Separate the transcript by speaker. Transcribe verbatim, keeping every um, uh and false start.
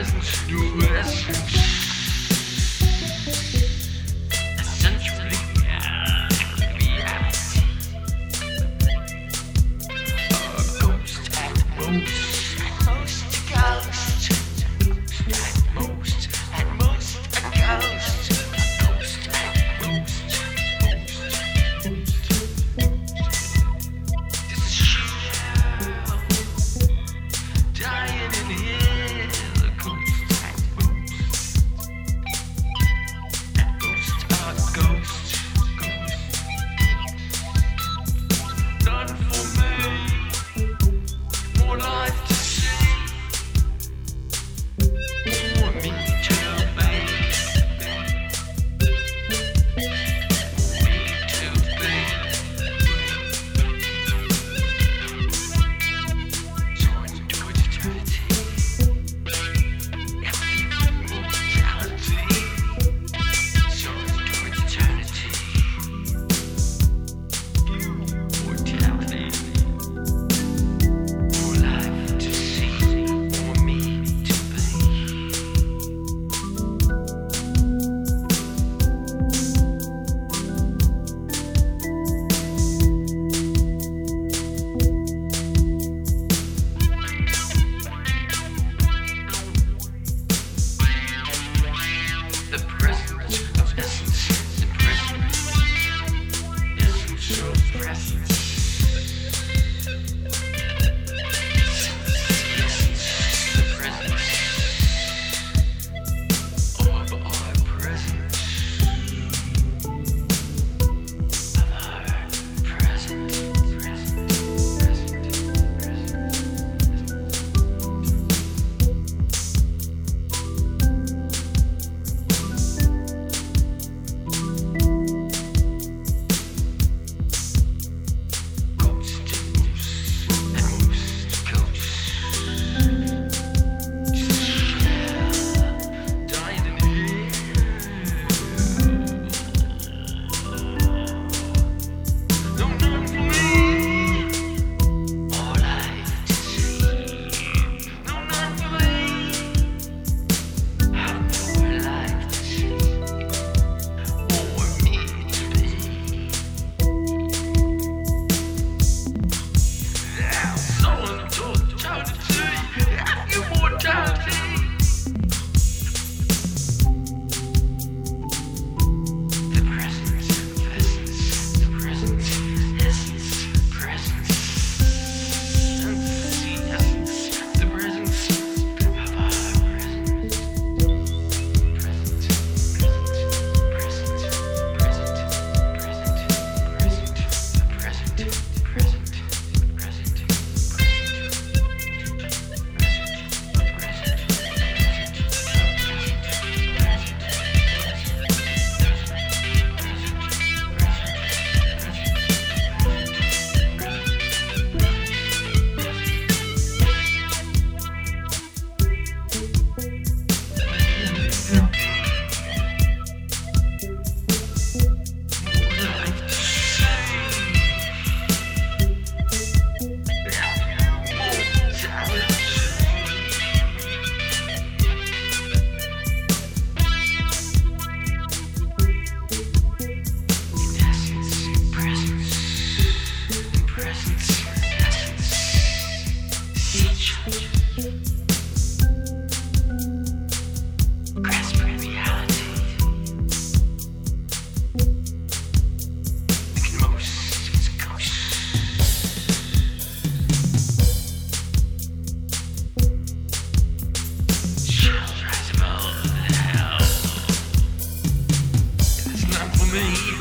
Speaker 1: presence, new essence. Essentially, yeah, reality. A ghost at most, at most a ghost. At most, at most a ghost. A ghost at most. This is shell dying in here. A ghost at most. At most a ghost. None for me. More life to see. More me to obey. Me to be. Soaring toward eternity. Immortality. Soaring toward eternity. Mortality. More life to see. More me to be. The presence of essence, the presence, essence of presence. Essence, the presence of our presence. Of our present, present, present, present. Ghost at most, ghost. Dying in here. No, none for me. More life to see. No, none for me. Have more life to see. More me to be. Yeah, someone told eternity, immortality. The presence of essence, the presence, essence, presence, essence, essence, the presence of our presence. Present, present, present, present, present, present, present, present, present. Me.